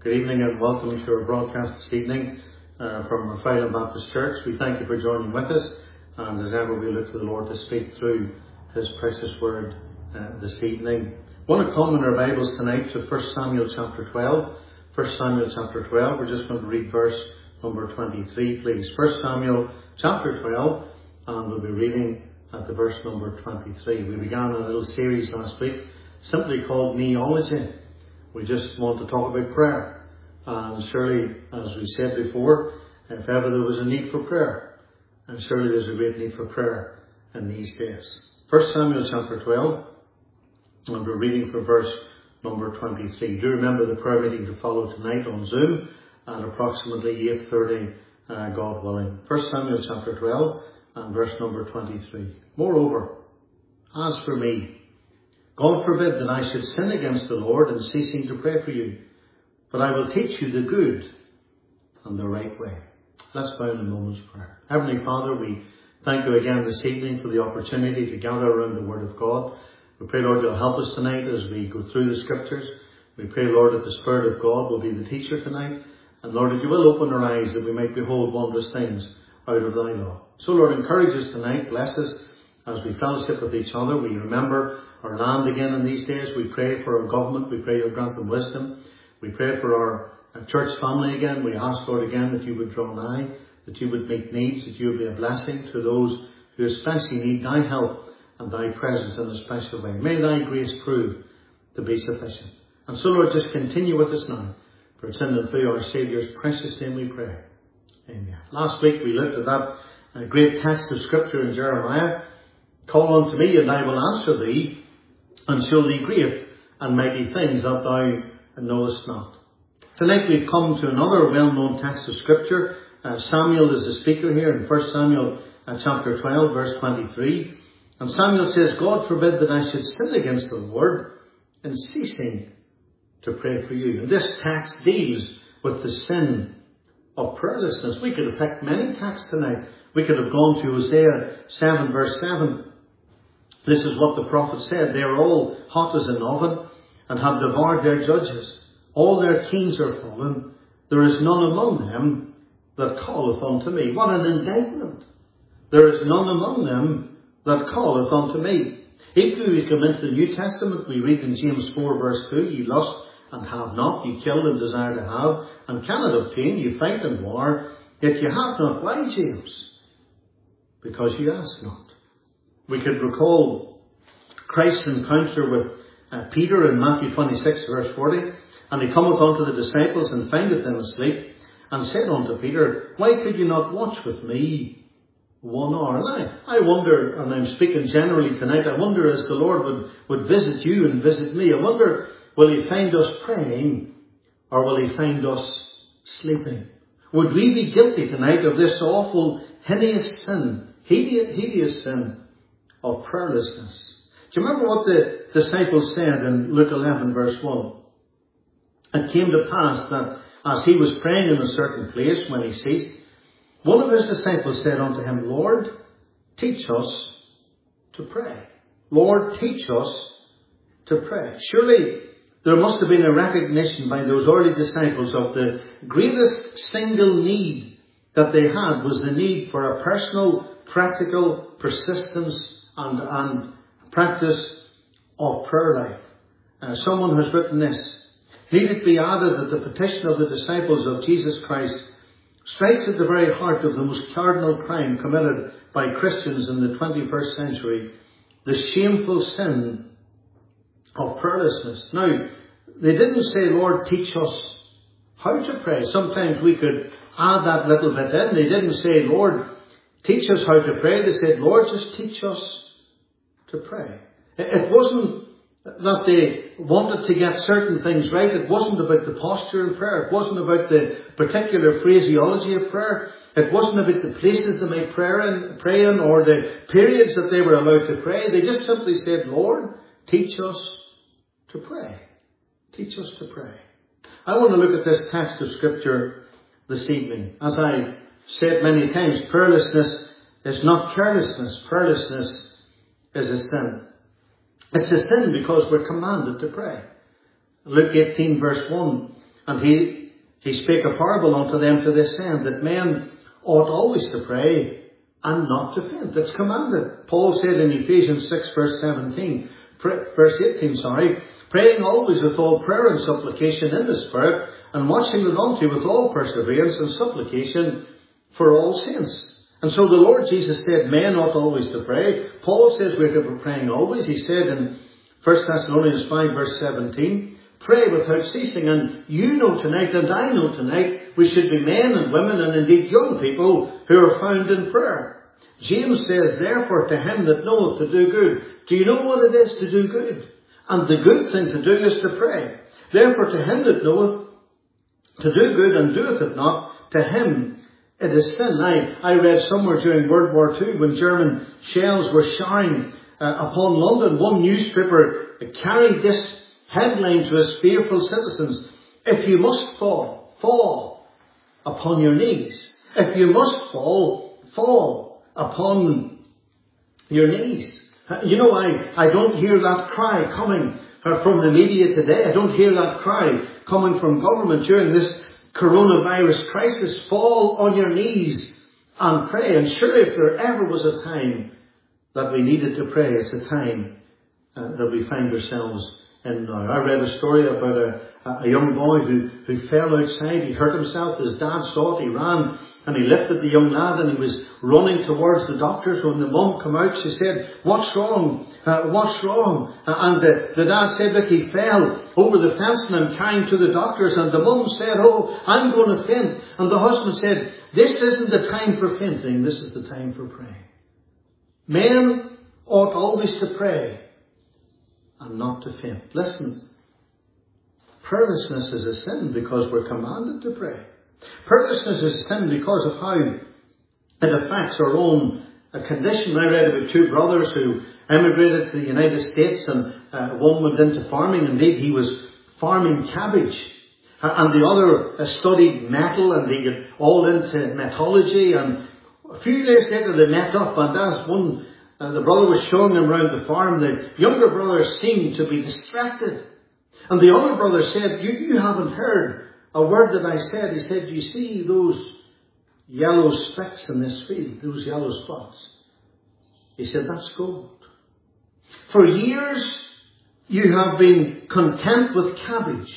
Good evening and welcome to our broadcast this evening from Raphael Baptist Church. We thank you for joining with us, and as ever we look to the Lord to speak through His precious word this evening. I want to come in our Bibles tonight to 1 Samuel chapter 12. 1 Samuel chapter 12, we're just going to read verse number 23, please. 1 Samuel chapter 12, and we'll be reading at the verse number 23. We began a little series last week simply called Neology. We just want to talk about prayer. And surely, as we said before, if ever there was a need for prayer, and surely there's a great need for prayer in these days. 1 Samuel chapter 12, and we're reading from verse number 23. Do remember the prayer meeting to follow tonight on Zoom at approximately 8:30, God willing. 1 Samuel chapter 12 and verse number 23. Moreover, as for me, God forbid that I should sin against the Lord in ceasing to pray for you, but I will teach you the good and the right way. Let's bow in a moment's prayer. Heavenly Father, we thank you again this evening for the opportunity to gather around the Word of God. We pray, Lord, you'll help us tonight as we go through the Scriptures. We pray, Lord, that the Spirit of God will be the teacher tonight. And Lord, that you will open our eyes that we might behold wondrous things out of thy law. So Lord, encourage us tonight. Bless us as we fellowship with each other. We remember our land again in these days. We pray for our government. We pray you'll grant them wisdom. We pray for our church family again. We ask, Lord, again that you would draw nigh, that you would meet needs, that you would be a blessing to those who especially need thy help and thy presence in a special way. May thy grace prove to be sufficient. And so, Lord, just continue with us now. For it's in and through our Saviour's precious name we pray. Amen. Last week we looked at that great text of Scripture in Jeremiah. Call unto me and I will answer thee, and show thee great and mighty things that thou knowest not. Tonight we've come to another well-known text of Scripture. Samuel is the speaker here in 1 Samuel chapter 12 verse 23. And Samuel says, God forbid that I should sin against the Lord in ceasing to pray for you. And this text deals with the sin of prayerlessness. We could have picked many texts tonight. We could have gone to Hosea 7 verse 7. This is what the prophet said. They are all hot as an oven and have devoured their judges. All their kings are fallen. There is none among them that calleth unto me. What an indictment. There is none among them that calleth unto me. Equally, we come into the New Testament. We read in James 4 verse 2, ye lust and have not, ye kill and desire to have, and cannot obtain, ye fight and war, yet ye have not. Why, James? Because ye ask not. We could recall Christ's encounter with Peter in Matthew 26 verse 40. And he cometh unto the disciples and findeth them asleep, and said unto Peter, why could you not watch with me 1 hour? And I wonder, and I'm speaking generally tonight, I wonder as the Lord would visit you and visit me, I wonder, will he find us praying or will he find us sleeping? Would we be guilty tonight of this awful, hideous sin of prayerlessness? Do you remember what the disciples said in Luke 11 verse 1? It came to pass that as he was praying in a certain place, when he ceased, one of his disciples said unto him, Lord, teach us to pray. Lord, teach us to pray. Surely there must have been a recognition by those early disciples of the greatest single need that they had was the need for a personal, practical persistence and practice of prayer life. Someone has written this. Need it be added that the petition of the disciples of Jesus Christ strikes at the very heart of the most cardinal crime committed by Christians in the 21st century, the shameful sin of prayerlessness. Now, they didn't say, Lord, teach us how to pray. Sometimes we could add that little bit in. They didn't say, Lord, teach us how to pray. They said, Lord, just teach us to pray. It wasn't that they wanted to get certain things right. It wasn't about the posture in prayer. It wasn't about the particular phraseology of prayer. It wasn't about the places they might pray in or the periods that they were allowed to pray. They just simply said, Lord, teach us to pray. Teach us to pray. I want to look at this text of Scripture this evening. As I said many times, prayerlessness is not carelessness. Prayerlessness is a sin. It's a sin because we're commanded to pray. Luke 18 verse 1. And he spake a parable unto them to this end, that men ought always to pray and not to faint. It's commanded. Paul said in Ephesians 6 verse 18, praying always with all prayer and supplication in the Spirit, and watching thereunto with all perseverance and supplication for all saints. And so the Lord Jesus said men ought always to pray. Paul says we're to be praying always. He said in 1 Thessalonians 5 verse 17, pray without ceasing. And you know tonight, and I know tonight, we should be men and women and indeed young people who are found in prayer. James says, therefore to him that knoweth to do good. Do you know what it is to do good? And the good thing to do is to pray. Therefore to him that knoweth to do good and doeth it not, to him it is sin. I read somewhere during World War II when German shells were showering upon London, one newspaper carried this headline to his fearful citizens: if you must fall, fall upon your knees. If you must fall, fall upon your knees. You know, I don't hear that cry coming from the media today. I don't hear that cry coming from government during this coronavirus crisis. Fall on your knees and pray. And sure, if there ever was a time that we needed to pray, it's a time that we find ourselves in now. I read a story about a young boy who fell outside. He hurt himself. His dad saw it. He ran and he lifted the young lad, and he was running towards the doctors. When the mum came out, she said, what's wrong? What's wrong? And the dad said, look, he fell over the fence and I'm carrying to the doctors. And the mum said, oh, I'm going to faint. And the husband said, this isn't the time for fainting. This is the time for praying. Men ought always to pray and not to faint. Listen, prayerlessness is a sin because we're commanded to pray. Prayerlessness is a sin because of how it affects our own condition. I read about two brothers who emigrated to the United States, and one went into farming. Indeed, he was farming cabbage. And the other studied metal, and he got all into metallurgy. And a few days later they met up, and as the brother was showing them around the farm, the younger brother seemed to be distracted. And the older brother said, you haven't heard a word that I said. He said, you see those yellow specks in this field, those yellow spots? He said, that's gold. For years you have been content with cabbage,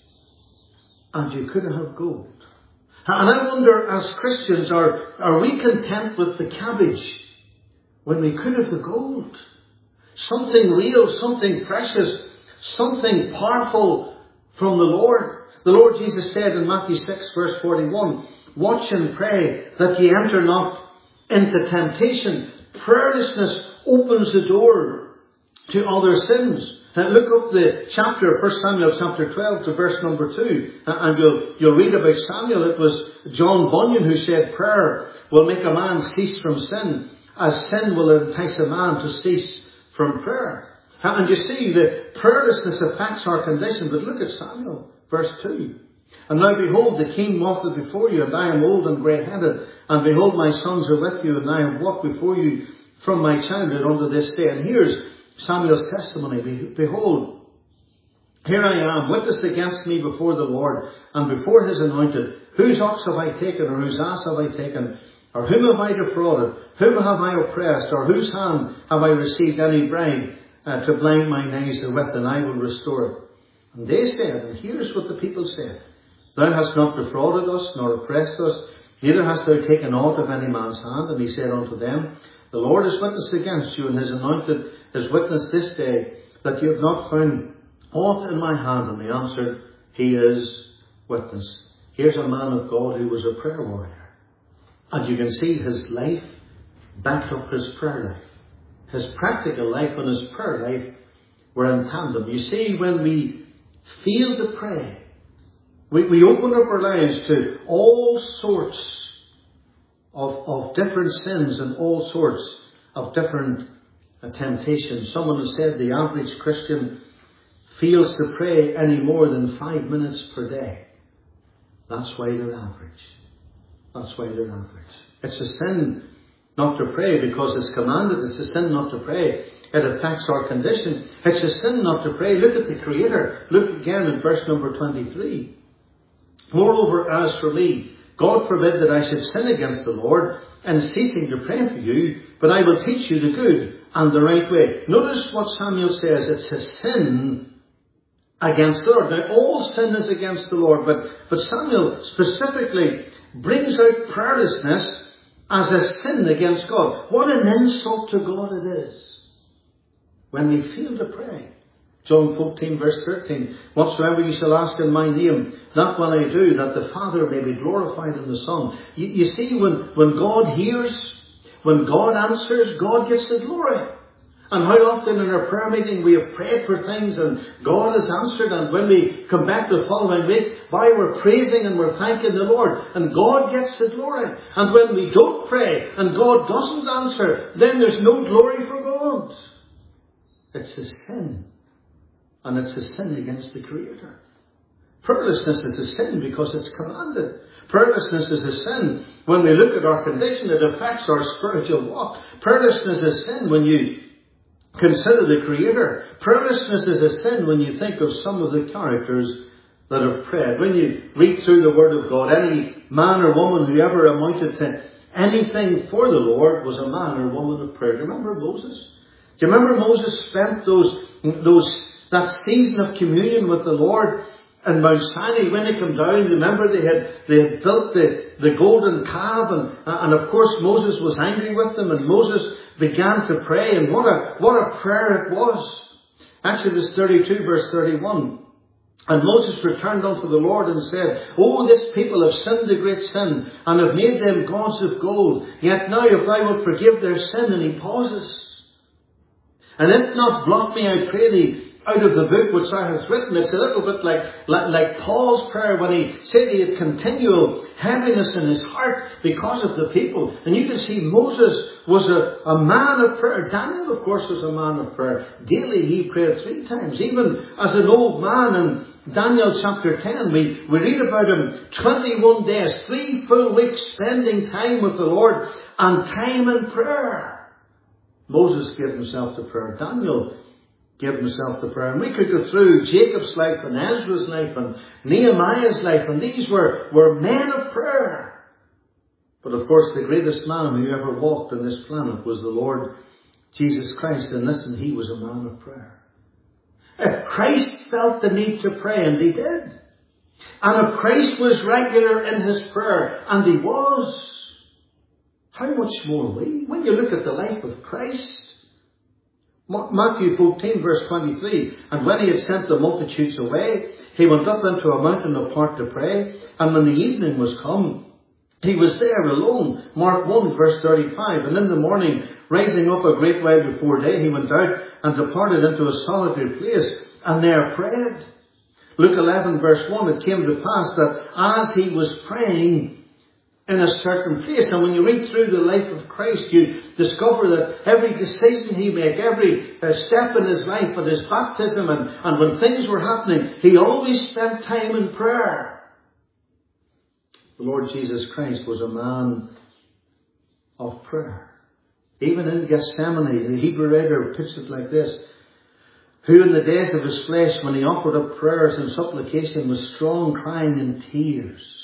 and you couldn't have gold. And I wonder, as Christians, are we content with the cabbage when we could have the gold? Something real, something precious, something powerful from the Lord. The Lord Jesus said in Matthew 6 verse 41, watch and pray that ye enter not into temptation. Prayerlessness opens the door to other sins. Look up the chapter, 1 Samuel chapter 12 to verse number 2, and you'll read about Samuel. It was John Bunyan who said, prayer will make a man cease from sin, as sin will entice a man to cease from prayer. And you see, the prayerlessness affects our condition. But look at Samuel, verse 2. And now behold, the king walketh before you, and I am old and grey-headed. And behold, my sons are with you, and I have walked before you from my childhood unto this day. And here's Samuel's testimony. Behold, here I am, witness against me before the Lord, and before his anointed. Whose ox have I taken, or whose ass have I taken? Or whom have I defrauded? Whom have I oppressed? Or whose hand have I received any bribe to blind mine eyes therewith, and I will restore it? And they said, and here's what the people said, thou hast not defrauded us, nor oppressed us, neither hast thou taken aught of any man's hand. And he said unto them, the Lord is witness against you, and his anointed is witness this day, that you have not found aught in my hand. And they answered, he is witness. Here's a man of God who was a prayer warrior. And you can see his life backed up his prayer life. His practical life and his prayer life were in tandem. You see, when we feel to pray, we open up our lives to all sorts of different sins and all sorts of different temptations. Someone has said the average Christian fails to pray any more than 5 minutes per day. That's why they're average. That's why they're average. It's a sin not to pray because it's commanded. It's a sin not to pray. It affects our condition. It's a sin not to pray. Look at the Creator. Look again at verse number 23. Moreover, as for me, God forbid that I should sin against the Lord in ceasing to pray for you, but I will teach you the good and the right way. Notice what Samuel says. It's a sin against the Lord. Now, all sin is against the Lord, but Samuel specifically brings out prayerlessness as a sin against God. What an insult to God it is when we fail to pray. John 14 verse 13, whatsoever you shall ask in my name, that will I do, that the Father may be glorified in the Son. You see, when God hears, when God answers, God gets the glory. And how often in our prayer meeting we have prayed for things and God has answered, and when we come back the following week, why we're praising and we're thanking the Lord, and God gets the glory. And when we don't pray and God doesn't answer, then there's no glory for God. It's a sin. And it's a sin against the Creator. Prayerlessness is a sin because it's commanded. Prayerlessness is a sin when we look at our condition. It affects our spiritual walk. Prayerlessness is a sin when you consider the Creator. Prayerlessness is a sin when you think of some of the characters that have prayed. When you read through the Word of God, any man or woman who ever amounted to anything for the Lord was a man or woman of prayer. Do you remember Moses? Do you remember Moses spent that season of communion with the Lord in Mount Sinai? When they come down, remember they had built the golden calf, and of course Moses was angry with them, and Moses began to pray, and what a prayer it was. Exodus 32 verse 31. And Moses returned unto the Lord and said, Oh, this people have sinned a great sin, and have made them gods of gold. Yet now if thou wilt forgive their sin, and he pauses. And if not, blot me, I pray thee, out of the book which thou hast written. It's a little bit like Paul's prayer when he said he had continual heaviness in his heart because of the people. And you can see Moses was a man of prayer. Daniel, of course, was a man of prayer. Daily he prayed 3 times. Even as an old man in Daniel chapter 10, we read about him 21 days, 3 full weeks spending time with the Lord and time in prayer. Moses gave himself to prayer. Daniel gave himself to prayer. And we could go through Jacob's life and Ezra's life and Nehemiah's life, and these were men of prayer. But of course the greatest man who ever walked on this planet was the Lord Jesus Christ. And listen, he was a man of prayer. If Christ felt the need to pray, and he did, and if Christ was regular in his prayer, and he was, how much more we? When you look at the life of Christ, Matthew 14 verse 23, and when he had sent the multitudes away, he went up into a mountain apart to pray, and when the evening was come, he was there alone. Mark 1 verse 35, and in the morning, rising up a great while before day, he went out and departed into a solitary place, and there prayed. Luke 11 verse 1, it came to pass that as he was praying in a certain place. And when you read through the life of Christ, you discover that every decision he made, every step in his life, at his baptism, and when things were happening, he always spent time in prayer. The Lord Jesus Christ was a man of prayer. Even in Gethsemane, the Hebrew writer puts it like this: who in the days of his flesh, when he offered up prayers and supplication with strong crying and tears,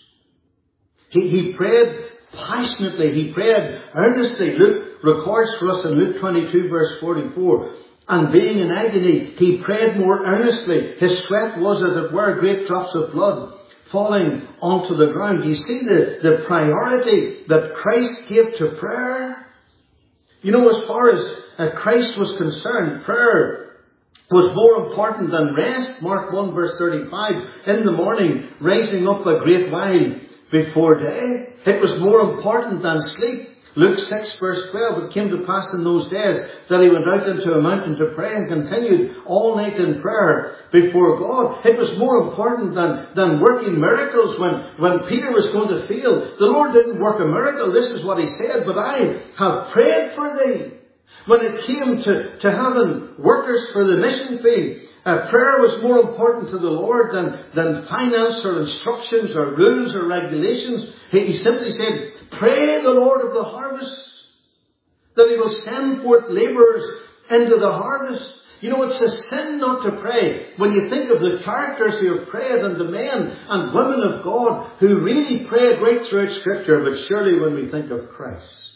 He prayed passionately. He prayed earnestly. Luke records for us in Luke 22 verse 44. And being in agony, he prayed more earnestly. His sweat was, as it were, great drops of blood falling onto the ground. You see the priority that Christ gave to prayer? You know, as far as Christ was concerned, prayer was more important than rest. Mark 1 verse 35. In the morning, rising up a great while before day. It was more important than sleep. Luke 6 verse 12, it came to pass in those days that he went out into a mountain to pray and continued all night in prayer before God. It was more important than working miracles. When Peter was going to fail, the Lord didn't work a miracle. This is what he said: but I have prayed for thee. When it came to having workers for the mission field, prayer was more important to the Lord than finance or instructions or rules or regulations. He simply said, pray the Lord of the harvest that he will send forth labourers into the harvest. You know, it's a sin not to pray. When you think of the characters who have prayed and the men and women of God who really prayed right throughout Scripture, but surely when we think of Christ,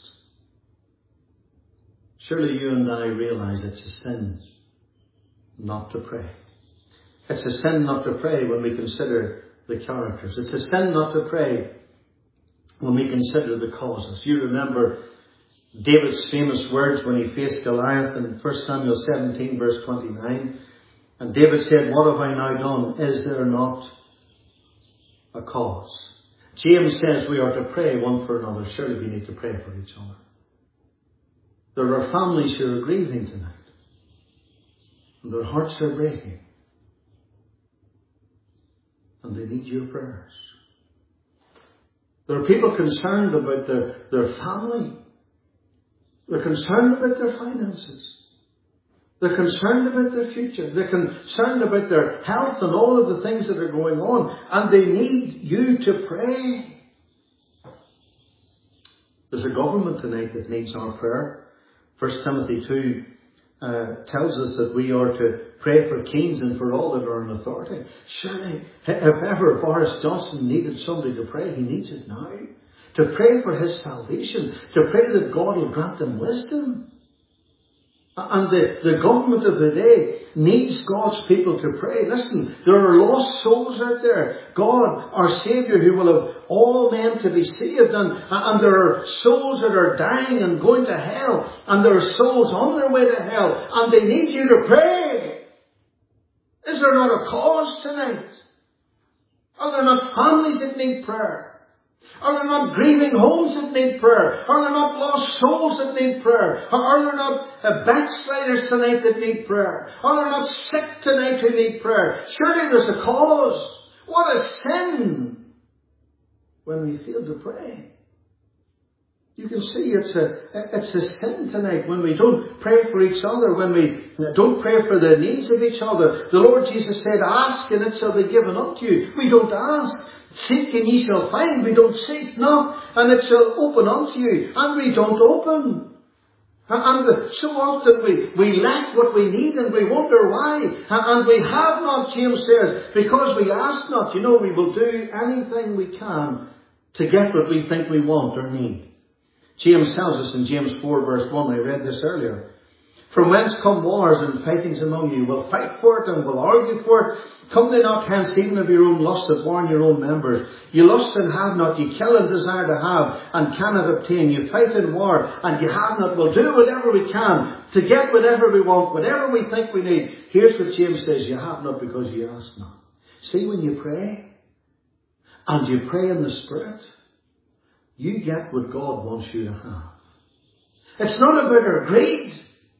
surely you and I realize it's a sin not to pray. It's a sin not to pray when we consider the characters. It's a sin not to pray when we consider the causes. You remember David's famous words when he faced Goliath in 1 Samuel 17 verse 29. And David said, "What have I now done? Is there not a cause?" James says we are to pray one for another. Surely we need to pray for each other. There are families who are grieving tonight. And their hearts are breaking. And they need your prayers. There are people concerned about their family. They're concerned about their finances. They're concerned about their future. They're concerned about their health and all of the things that are going on. And they need you to pray. There's a government tonight that needs our prayer. 1 Timothy 2 tells us that we are to pray for kings and for all that are in authority. Surely, if ever Boris Johnson needed somebody to pray, he needs it now. To pray for his salvation. To pray that God will grant him wisdom. And the government of the day needs God's people to pray. Listen, there are lost souls out there. God, our Saviour, who will have all men to be saved. And there are souls that are dying and going to hell. And there are souls on their way to hell. And they need you to pray. Is there not a cause tonight? Are there not families that need prayer? Are there not grieving homes that need prayer? Are there not lost souls that need prayer? Are there not backsliders tonight that need prayer? Are there not sick tonight who need prayer? Surely there's a cause. What a sin when we fail to pray. You can see it's a sin tonight when we don't pray for each other, when we don't pray for the needs of each other. The Lord Jesus said, "Ask and it shall be given unto you." We don't ask. "Seek and ye shall find." We don't seek. Knock and it shall open unto you. And we don't open. And so often we lack what we need and we wonder why. And we have not, James says, because we ask not. You know, we will do anything we can to get what we think we want or need. James tells us in James 4 verse 1, I read this earlier. "From whence come wars and fightings among you? Will fight for it and will argue for it. Come they not hence even of your own lusts that warn your own members? You lust and have not, you kill and desire to have and cannot obtain. You fight in war and you have not." We'll do whatever we can to get whatever we want, whatever we think we need. Here's what James says: you have not because you ask not. See, when you pray, and you pray in the Spirit, you get what God wants you to have. It's not about our greed.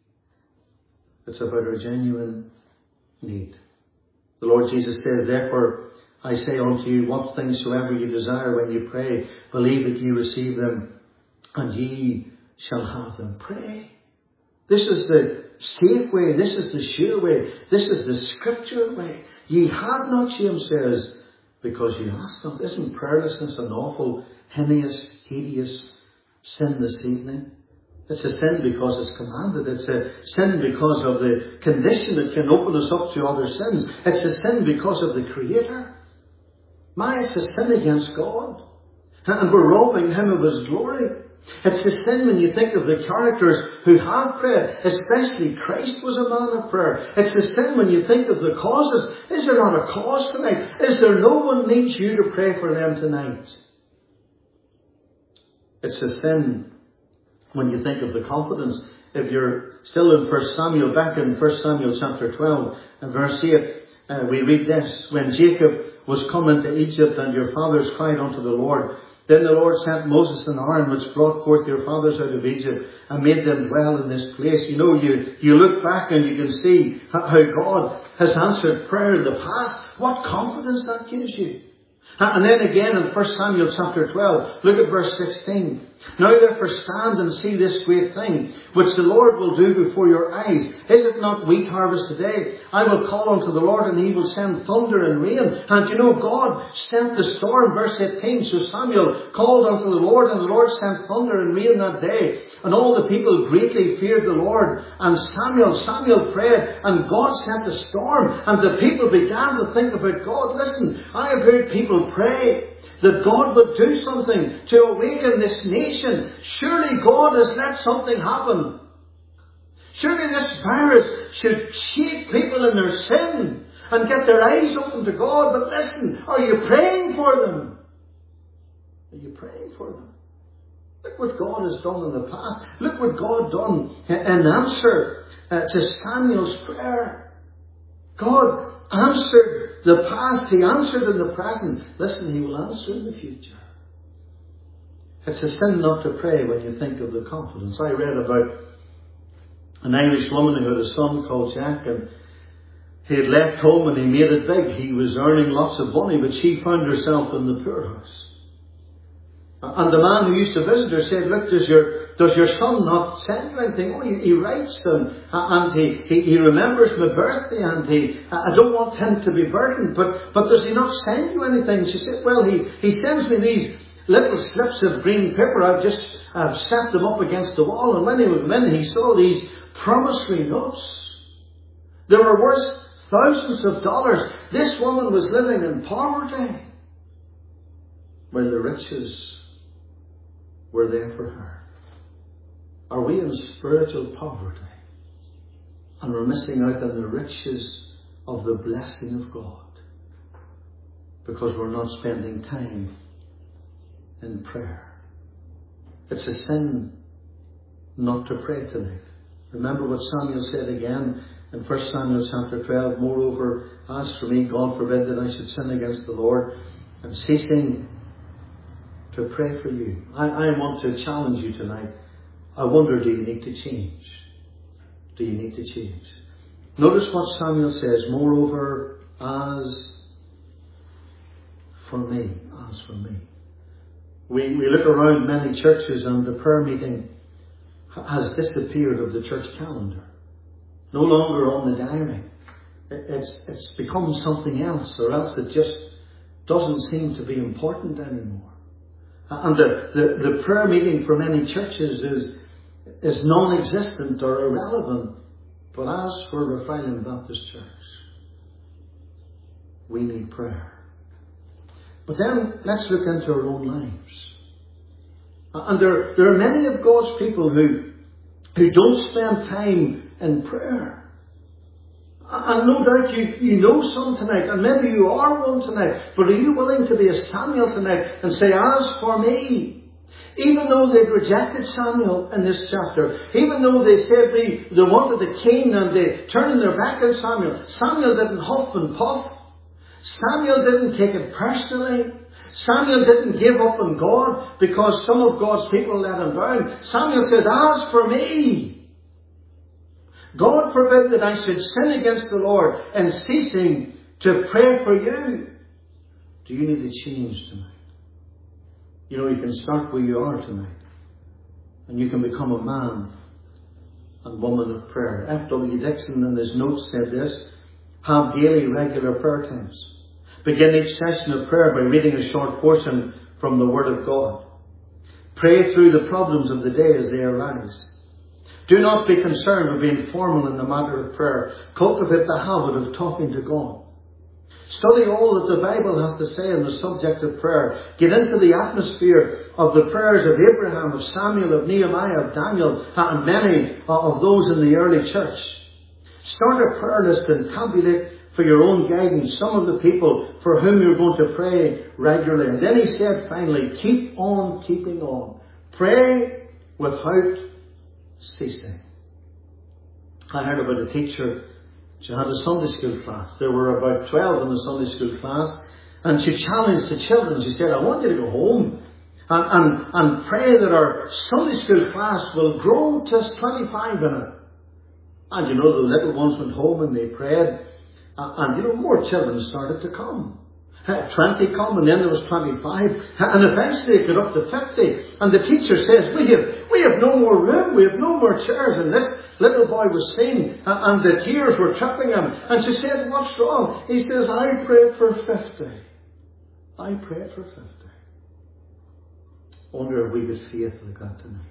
It's about our genuine need. The Lord Jesus says, "Therefore I say unto you, what things soever you desire when you pray, believe that ye receive them, and ye shall have them." Pray. This is the safe way. This is the sure way. This is the Scripture way. Ye have not, James says, because you ask not. Isn't prayerlessness an awful, hideous sin this evening? It's a sin because it's commanded. It's a sin because of the condition that can open us up to other sins. It's a sin because of the Creator. It's a sin against God. And we're robbing Him of His glory. It's a sin when you think of the characters who have prayed, especially Christ was a man of prayer. It's a sin when you think of the causes. Is there not a cause tonight? Is there no one needs you to pray for them tonight? It's a sin when you think of the confidence. If you're still in 1 Samuel, back in 1 Samuel chapter 12 and verse 8, we read this: "When Jacob was come into Egypt and your fathers cried unto the Lord, then the Lord sent Moses and Aaron, which brought forth your fathers out of Egypt and made them dwell in this place." You know, you look back and you can see how God has answered prayer in the past. What confidence that gives you. And then again in 1 Samuel chapter 12, look at verse 16. Now therefore stand and see this great thing, which the Lord will do before your eyes. Is it not wheat harvest today? I will call unto the Lord, and he will send thunder and rain. And you know, God sent the storm, verse 18. So Samuel called unto the Lord, and the Lord sent thunder and rain that day. And all the people greatly feared the Lord. And Samuel prayed, and God sent a storm. And the people began to think about God. Listen, I have heard people pray that God would do something to awaken this nation. Surely God has let something happen. Surely this virus should shake people in their sin and get their eyes open to God. But listen, are you praying for them? Are you praying for them? Look what God has done in the past. Look what God done in answer to Samuel's prayer. God answered the past, he answered in the present. Listen, he will answer in the future. It's a sin not to pray when you think of the confidence. I read about an Irish woman who had a son called Jack, and he had left home and he made it big. He was earning lots of money, but she found herself in the poorhouse. And the man who used to visit her said, look, does your son not send you anything? Oh, he writes and he remembers my birthday, and I don't want him to be burdened, but does he not send you anything? She said, well, he sends me these little slips of green paper. I've set them up against the wall, and when he was in, he saw these promissory notes. They were worth thousands of dollars. This woman was living in poverty, while the riches were there for her. Are we in spiritual poverty, and we're missing out on the riches of the blessing of God because we're not spending time in prayer? It's a sin not to pray tonight. Remember what Samuel said again in 1 Samuel chapter 12. Moreover, as for me, God forbid that I should sin against the Lord, and ceasing to pray for you. I want to challenge you tonight. I wonder, do you need to change? Do you need to change? Notice what Samuel says. Moreover, as for me. As for me. We look around many churches, and the prayer meeting has disappeared of the church calendar. No longer on the diary. It's become something else, or else it just doesn't seem to be important anymore. And the prayer meeting for many churches is non-existent or irrelevant. But as for Rephilim Baptist Church, we need prayer. But then let's look into our own lives. And there are many of God's people who don't spend time in prayer. And no doubt you know some tonight, and maybe you are one tonight, but are you willing to be a Samuel tonight and say, as for me? Even though they'd rejected Samuel in this chapter, even though they said they wanted a king and they turned their back on Samuel, Samuel didn't huff and puff. Samuel didn't take it personally. Samuel didn't give up on God because some of God's people let him down. Samuel says, as for me, God forbid that I should sin against the Lord in ceasing to pray for you. Do you need to change tonight? You know, you can start where you are tonight, and you can become a man and woman of prayer. F.W. Dixon in his notes said this: have daily regular prayer times. Begin each session of prayer by reading a short portion from the Word of God. Pray through the problems of the day as they arise. Do not be concerned with being formal in the matter of prayer. Cultivate the habit of talking to God. Study all that the Bible has to say on the subject of prayer. Get into the atmosphere of the prayers of Abraham, of Samuel, of Nehemiah, of Daniel, and many of those in the early church. Start a prayer list and tabulate for your own guidance some of the people for whom you're going to pray regularly. And then he said finally, keep on keeping on. Pray without ceasing. I heard about a teacher. She had a Sunday school class. There were about 12 in the Sunday school class, and she challenged the children. She said, I want you to go home and pray that our Sunday school class will grow to 25 in it. And you know, the little ones went home and they prayed, and you know, more children started to come. 20 come, and then there was 25, and eventually it got up to 50. And the teacher says, we have no more room, we have no more chairs. And this little boy was singing, and the tears were tripping him. And she said, what's wrong? He says, I prayed for 50. I prayed for 50. Wonder if we get faith like that tonight.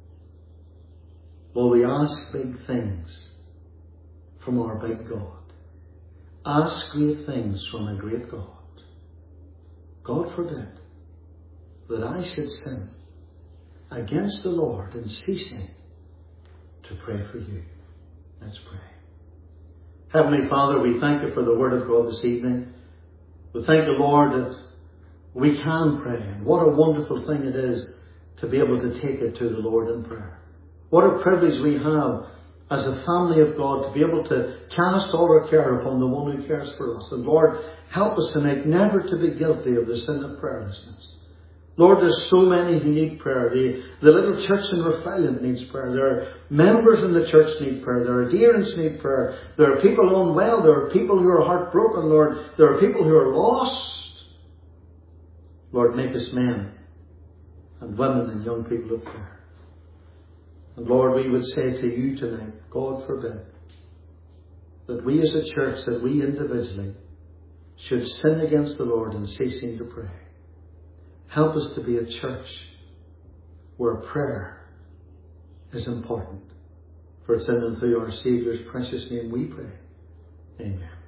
Will we ask big things from our big God? Ask great things from a great God. God forbid that I should sin against the Lord in ceasing to pray for you. Let's pray. Heavenly Father, we thank you for the Word of God this evening. We thank you, Lord, that we can pray. And what a wonderful thing it is to be able to take it to the Lord in prayer. What a privilege we have as a family of God to be able to cast all our care upon the one who cares for us. And Lord, help us tonight never to be guilty of the sin of prayerlessness. Lord, there's so many who need prayer. The little church in Raphael needs prayer. There are members in the church need prayer. There are adherents need prayer. There are people unwell. There are people who are heartbroken, Lord. There are people who are lost. Lord, make us men and women and young people of prayer. And Lord, we would say to you tonight, God forbid, that we as a church, that we individually should sin against the Lord in ceasing to pray. Help us to be a church where prayer is important. For it's in and through our Saviour's precious name we pray. Amen.